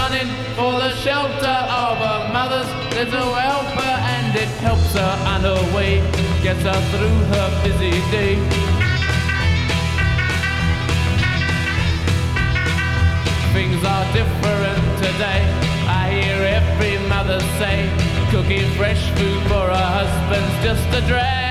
running for the shelter of her mother's little helper, and it helps her on her way, gets her through her busy day. Things are different today, I hear every mother say, cooking fresh food for her husband's just a drag.